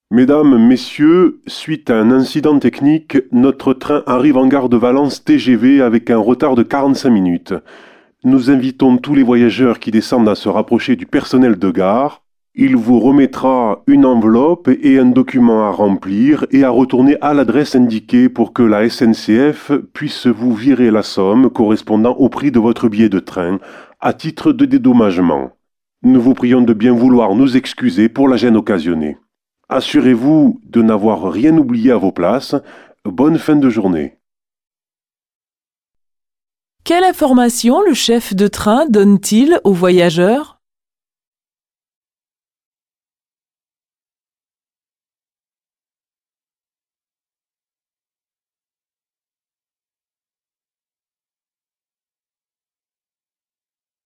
Mesdames, Messieurs, suite à un incident technique, notre train arrive en gare de Valence TGV avec un retard de 45 minutes. Nous invitons tous les voyageurs qui descendent à se rapprocher du personnel de gare. Il vous remettra une enveloppe et un document à remplir et à retourner à l'adresse indiquée pour que la SNCF puisse vous virer la somme correspondant au prix de votre billet de train à titre de dédommagement. Nous vous prions de bien vouloir nous excuser pour la gêne occasionnée. Assurez-vous de n'avoir rien oublié à vos places. Bonne fin de journée. Quelle information le chef de train donne-t-il aux voyageurs ?